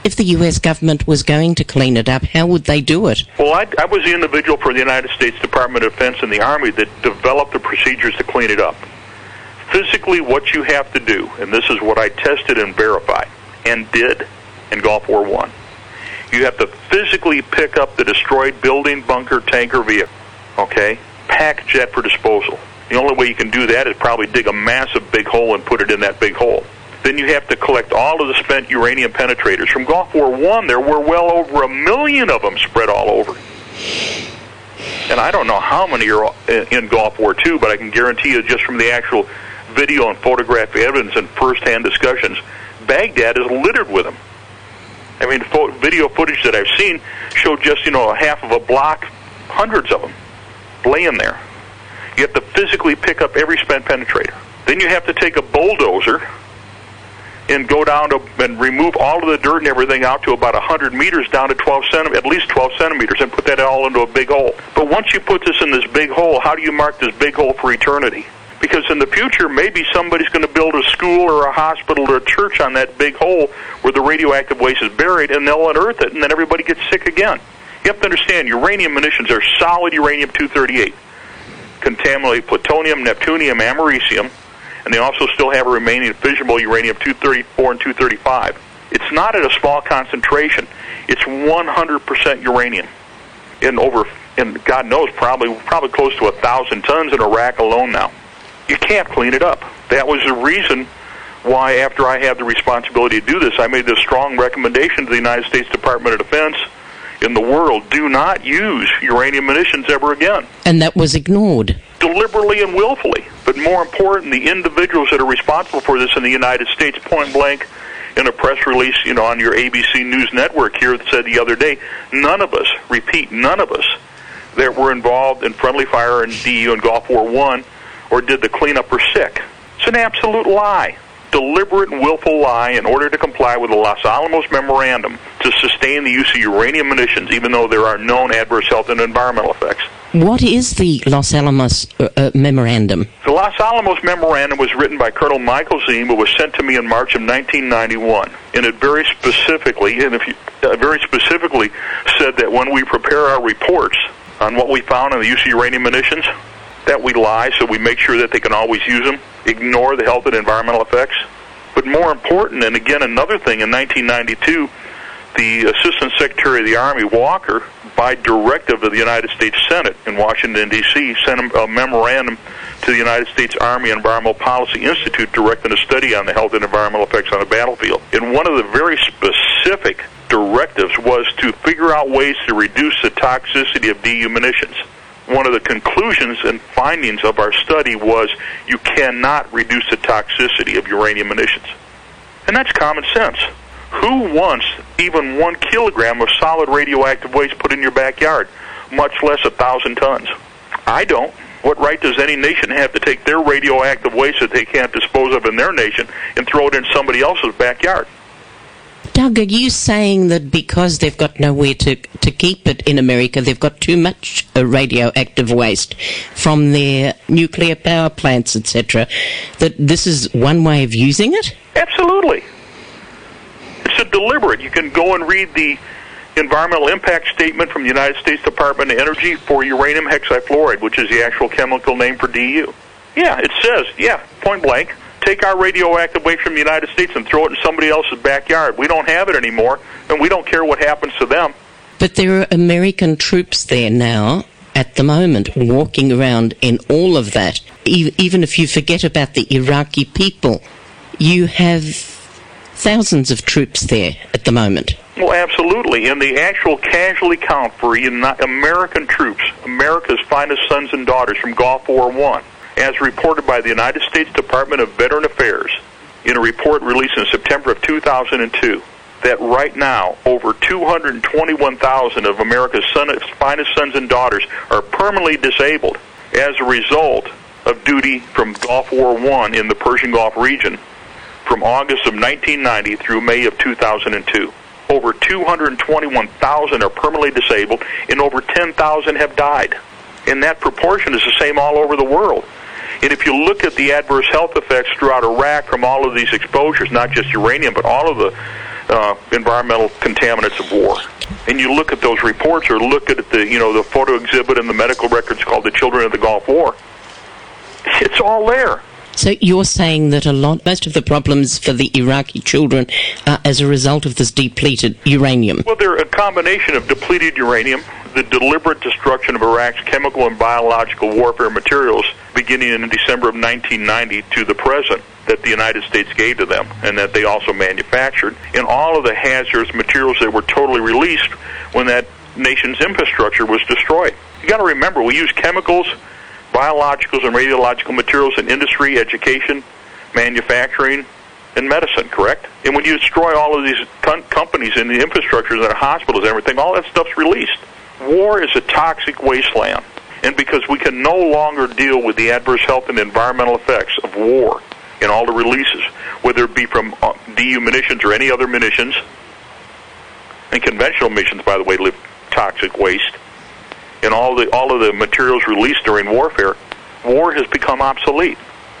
If the U.S. government was going to clean it up, how would they do it? Well, I was the individual for the United States Department of Defense and the Army that developed the procedures to clean it up. Physically, what you have to do, and this is what I tested and verified, and did in Gulf War I, you have to physically pick up the destroyed building, bunker, tank, or vehicle, okay? Pack jet for disposal. The only way you can do that is probably dig a massive big hole and put it in that big hole. Then you have to collect all of the spent uranium penetrators. From Gulf War I, there were well over 1 million of them spread all over. And I don't know how many are in Gulf War II, but I can guarantee you just from the actual video and photographic evidence and first-hand discussions, Baghdad is littered with them. I mean, video footage that I've seen showed just, a half of a block, hundreds of them laying there. You have to physically pick up every spent penetrator. Then you have to take a bulldozer and go down to and remove all of the dirt and everything out to about 100 meters down to at least 12 centimeters, and put that all into a big hole. But once you put this in this big hole, how do you mark this big hole for eternity? Because in the future, maybe somebody's going to build a school or a hospital or a church on that big hole where the radioactive waste is buried, and they'll unearth it, and then everybody gets sick again. You have to understand, uranium munitions are solid uranium-238, contaminated plutonium, neptunium, americium, and they also still have a remaining fissionable uranium-234 and 235. It's not at a small concentration. It's 100% uranium. And God knows, probably close to 1,000 tons in Iraq alone now. You can't clean it up. That was the reason why, after I had the responsibility to do this, I made this strong recommendation to the United States Department of Defense in the world: do not use uranium munitions ever again. And that was ignored. Deliberately and willfully. But more important, the individuals that are responsible for this in the United States, point blank, in a press release, on your ABC News Network here, that said the other day, none of us, repeat, none of us that were involved in friendly fire and DU in Gulf War I or did the cleanup are sick. It's an absolute lie. Deliberate and willful lie in order to comply with the Los Alamos Memorandum to sustain the use of uranium munitions, even though there are known adverse health and environmental effects. What is the Los Alamos Memorandum? The Los Alamos Memorandum was written by Colonel Michael Ziem, but was sent to me in March of 1991. And it very specifically said that when we prepare our reports on what we found on the use of uranium munitions, that we lie so we make sure that they can always use them, ignore the health and environmental effects. But more important, and again another thing, in 1992, the Assistant Secretary of the Army, Walker, by directive of the United States Senate in Washington, D.C., sent a memorandum to the United States Army Environmental Policy Institute directing a study on the health and environmental effects on the battlefield. And one of the very specific directives was to figure out ways to reduce the toxicity of DU munitions. One of the conclusions and findings of our study was you cannot reduce the toxicity of uranium munitions. And that's common sense. Who wants even 1 kilogram of solid radioactive waste put in your backyard, much less 1,000 tons? I don't. What right does any nation have to take their radioactive waste that they can't dispose of in their nation and throw it in somebody else's backyard? Doug, are you saying that because they've got nowhere to keep it in America, they've got too much radioactive waste from their nuclear power plants, etc., that this is one way of using it? Absolutely. It's a deliberate. You can go and read the environmental impact statement from the United States Department of Energy for uranium hexafluoride, which is the actual chemical name for DU. Yeah, it says, point blank, take our radioactive waste from the United States and throw it in somebody else's backyard. We don't have it anymore, and we don't care what happens to them. But there are American troops there now, at the moment, walking around in all of that. Even if you forget about the Iraqi people, you have thousands of troops there at the moment. Well, absolutely. And the actual casualty count for American troops, America's finest sons and daughters from Gulf War I, as reported by the United States Department of Veteran Affairs in a report released in September of 2002, that right now over 221,000 of America's finest sons and daughters are permanently disabled as a result of duty from Gulf War I in the Persian Gulf region from August of 1990 through May of 2002. Over 221,000 are permanently disabled, and over 10,000 have died. And that proportion is the same all over the world. And if you look at the adverse health effects throughout Iraq from all of these exposures, not just uranium, but all of the environmental contaminants of war. And you look at those reports, or look at the photo exhibit in the medical records called The Children of the Gulf War. It's all there. So you're saying that most of the problems for the Iraqi children are as a result of this depleted uranium? Well, they're a combination of depleted uranium, the deliberate destruction of Iraq's chemical and biological warfare materials beginning in December of 1990 to the present that the United States gave to them and that they also manufactured, and all of the hazardous materials that were totally released when that nation's infrastructure was destroyed. You got to remember, we use chemicals, biologicals, and radiological materials in industry, education, manufacturing, and medicine, correct? And when you destroy all of these companies and the infrastructures and the hospitals and everything, all that stuff's released. War is a toxic wasteland. And because we can no longer deal with the adverse health and environmental effects of war and all the releases, whether it be from DU munitions or any other munitions, and conventional munitions, by the way, live toxic waste, and all of the materials released during warfare, war has become obsolete.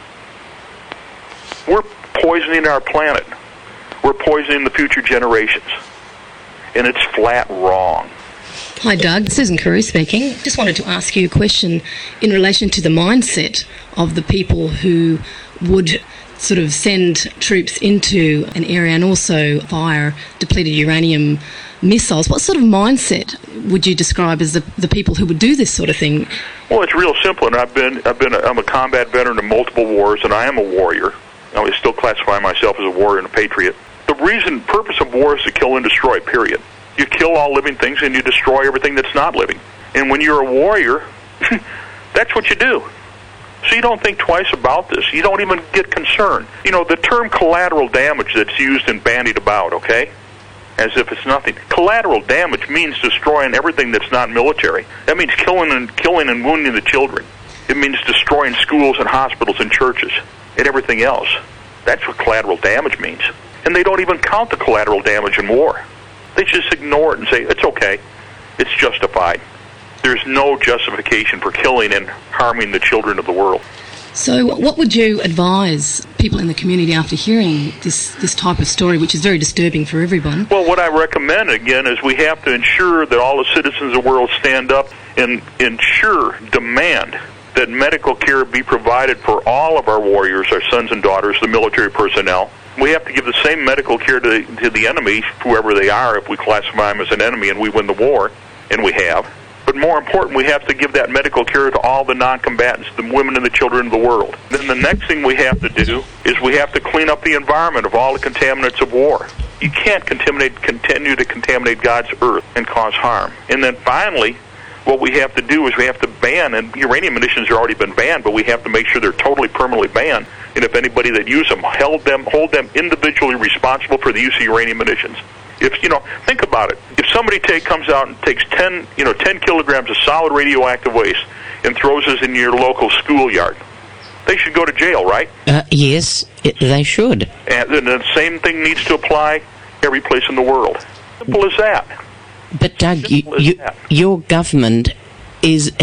We're poisoning our planet. We're poisoning the future generations. And it's flat wrong. Hi, Doug. Susan Carew speaking. Just wanted to ask you a question in relation to the mindset of the people who would sort of send troops into an area and also fire depleted uranium missiles. What sort of mindset would you describe as the people who would do this sort of thing? Well, it's real simple, and I'm a combat veteran of multiple wars, and I am a warrior. I still classify myself as a warrior and a patriot. The purpose of war is to kill and destroy, period. You kill all living things and you destroy everything that's not living. And when you're a warrior, that's what you do. So you don't think twice about this. You don't even get concerned. The term collateral damage that's used and bandied about, okay, as if it's nothing. Collateral damage means destroying everything that's not military. That means killing and wounding the children. It means destroying schools and hospitals and churches and everything else. That's what collateral damage means. And they don't even count the collateral damage in war. They just ignore it and say, it's okay. It's justified. There's no justification for killing and harming the children of the world. So what would you advise people in the community after hearing this type of story, which is very disturbing for everyone? Well, what I recommend, again, is we have to ensure that all the citizens of the world stand up and demand that medical care be provided for all of our warriors, our sons and daughters, the military personnel. We have to give the same medical care to the enemy, whoever they are, if we classify them as an enemy and we win the war, and we have. But more important, we have to give that medical care to all the non-combatants, the women and the children of the world. Then the next thing we have to do is we have to clean up the environment of all the contaminants of war. You can't continue to contaminate God's earth and cause harm. And then finally, what we have to do is we have to ban, and uranium munitions have already been banned, but we have to make sure they're totally permanently banned. And if anybody that uses them, hold them individually responsible for the use of uranium munitions. Think about it. If somebody comes out and takes 10 kilograms of solid radioactive waste and throws it in your local schoolyard, they should go to jail, right? Yes, they should. And the same thing needs to apply every place in the world. Simple as that. But Doug, your government is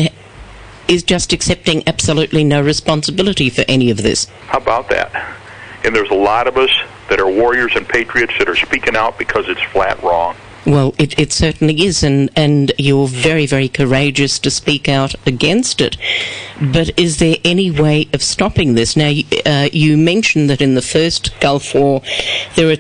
just accepting absolutely no responsibility for any of this. How about that? And there's a lot of us that are warriors and patriots that are speaking out because it's flat wrong. Well, it certainly is, and you're very, very courageous to speak out against it. But is there any way of stopping this? Now, you mentioned that in the first Gulf War, there are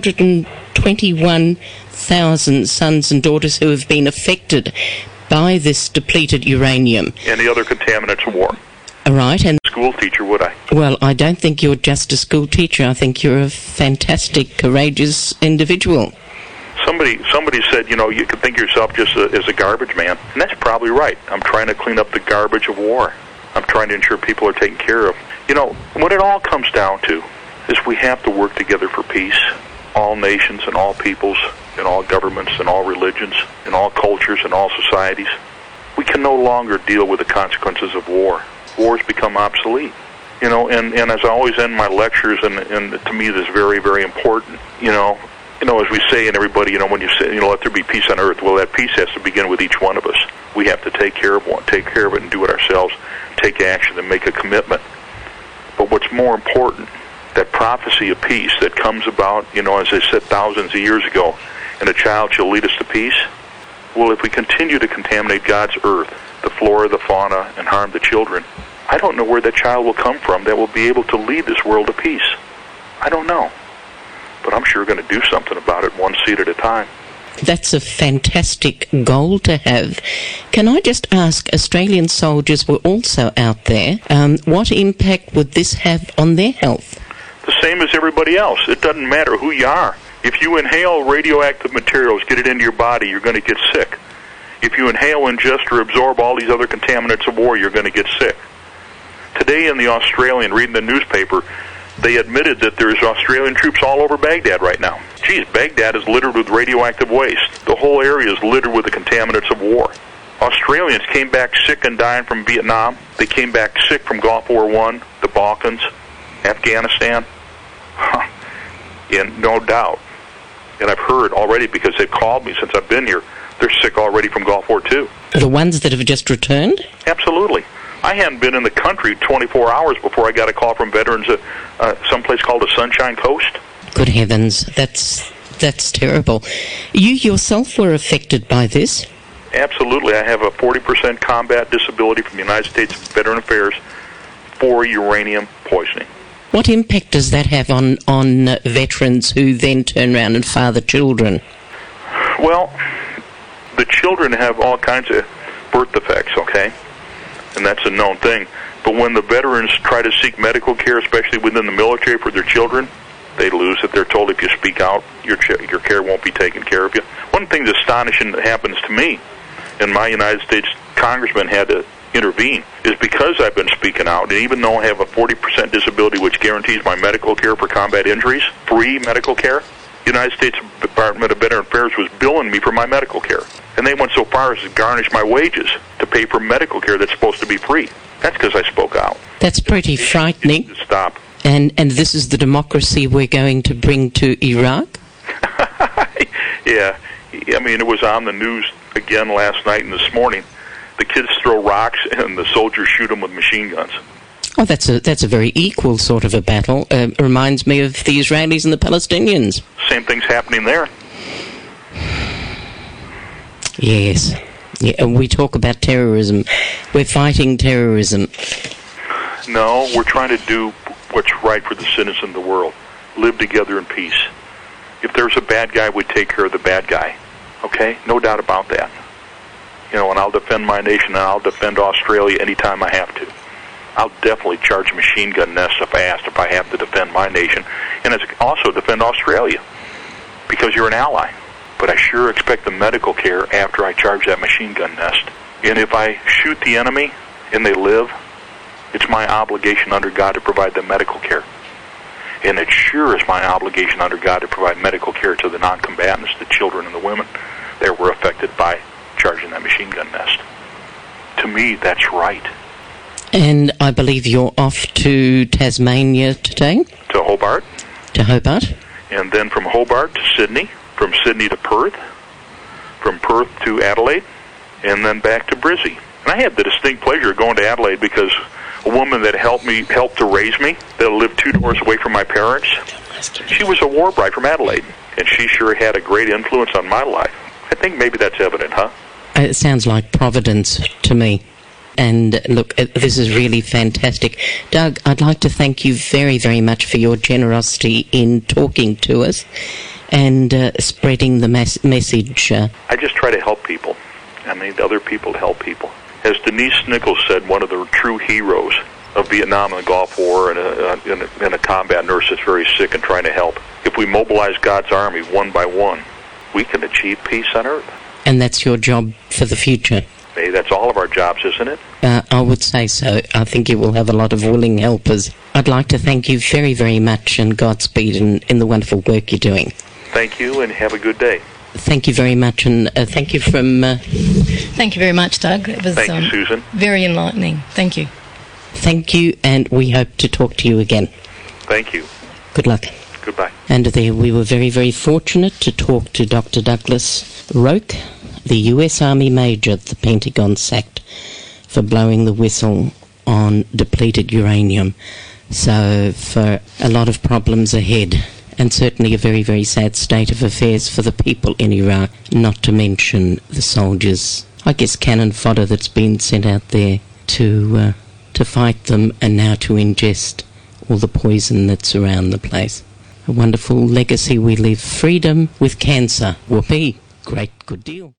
221,000 sons and daughters who have been affected by this depleted uranium. And the other contaminants of war. Right, and school teacher, would I? Well, I don't think you're just a school teacher. I think you're a fantastic, courageous individual. Somebody said, you can think of yourself just as a garbage man. And that's probably right. I'm trying to clean up the garbage of war. I'm trying to ensure people are taken care of. What it all comes down to is we have to work together for peace. All nations and all peoples and all governments and all religions and all cultures and all societies. We can no longer deal with the consequences of war. Wars become obsolete. And as I always end my lectures, and to me this is very, very important, as we say, and everybody, when you say, let there be peace on earth, well, that peace has to begin with each one of us. We have to take care of it and do it ourselves, take action and make a commitment. But what's more important that prophecy of peace that comes about, as I said, thousands of years ago, and a child shall lead us to peace. Well, if we continue to contaminate God's earth, the flora, the fauna, and harm the children, I don't know where that child will come from that will be able to lead this world to peace. I don't know. But I'm sure going to do something about it, one seed at a time. That's a fantastic goal to have. Can I just ask, Australian soldiers were also out there. What impact would this have on their health? The same as everybody else. It doesn't matter who you are. If you inhale radioactive materials, get it into your body, you're going to get sick. If you inhale, ingest, or absorb all these other contaminants of war, you're going to get sick. Today in the Australian, reading the newspaper, they admitted that there's Australian troops all over Baghdad right now. Geez, Baghdad is littered with radioactive waste. The whole area is littered with the contaminants of war. Australians came back sick and dying from Vietnam. They came back sick from Gulf War I, the Balkans, Afghanistan. And no doubt, and I've heard already because they've called me since I've been here, they're sick already from Gulf War II. The ones that have just returned? Absolutely. I hadn't been in the country 24 hours before I got a call from veterans at someplace called the Sunshine Coast. Good heavens, that's terrible. You yourself were affected by this? Absolutely. I have a 40% combat disability from the United States Veteran Affairs for uranium poisoning. What impact does that have on veterans who then turn around and father children? Well, the children have all kinds of birth defects, okay? And that's a known thing. But when the veterans try to seek medical care, especially within the military for their children, they lose it. They're told if you speak out, your care won't be taken care of you. One thing that's astonishing that happens to me, and my United States congressman had to intervene, is because I've been speaking out, and even though I have a 40% disability which guarantees my medical care for combat injuries, free medical care, the United States Department of Veteran Affairs was billing me for my medical care. And they went so far as to garnish my wages to pay for medical care that's supposed to be free. That's because I spoke out. That's pretty frightening. To stop. And this is the democracy we're going to bring to Iraq? Yeah. I mean, it was on the news again last night and this morning. The kids throw rocks and the soldiers shoot them with machine guns. Oh, that's a very equal sort of a battle. Reminds me of the Israelis and the Palestinians. Same thing's happening there. Yes. Yeah, and we talk about terrorism. We're fighting terrorism. No, we're trying to do what's right for the citizens of the world. Live together in peace. If there's a bad guy, we take care of the bad guy. Okay? No doubt about that. And I'll defend my nation, and I'll defend Australia anytime I have to. I'll definitely charge machine gun nests if I have to defend my nation, and also defend Australia, because you're an ally. But I sure expect the medical care after I charge that machine gun nest. And if I shoot the enemy and they live, it's my obligation under God to provide them medical care. And it sure is my obligation under God to provide medical care to the non-combatants, the children and the women that were affected by charging that machine gun nest. To me, that's right. And I believe you're off to Tasmania today? To Hobart. To Hobart. And then from Hobart to Sydney, from Sydney to Perth, from Perth to Adelaide, and then back to Brizzy. And I had the distinct pleasure of going to Adelaide because a woman that helped to raise me, that lived 2 doors away from my parents, she was a war bride from Adelaide, and she sure had a great influence on my life. I think maybe that's evident, huh? It sounds like Providence to me. And look, this is really fantastic. Doug, I'd like to thank you very, very much for your generosity in talking to us and spreading the message. I just try to help people. I need other people to help people. As Denise Nichols said, one of the true heroes of Vietnam and the Gulf War, and a combat nurse that's very sick and trying to help. If we mobilize God's army one by one, we can achieve peace on earth. And that's your job for the future? Hey, that's all of our jobs, isn't it? I would say so. I think you will have a lot of willing helpers. I'd like to thank you very, very much, and Godspeed in the wonderful work you're doing. Thank you, and have a good day. Thank you very much, and thank you from... Thank you very much, Doug. It was thank you, Susan. Very enlightening. Thank you. Thank you, and we hope to talk to you again. Thank you. Good luck. Goodbye. And there we were very, very fortunate to talk to Dr. Douglas Roque, the U.S. Army Major the Pentagon sacked for blowing the whistle on depleted uranium. So for a lot of problems ahead, and certainly a very, very sad state of affairs for the people in Iraq, not to mention the soldiers, I guess cannon fodder that's been sent out there to fight them and now to ingest all the poison that's around the place. A wonderful legacy we leave. Freedom with cancer. Whoopee. Great, good deal.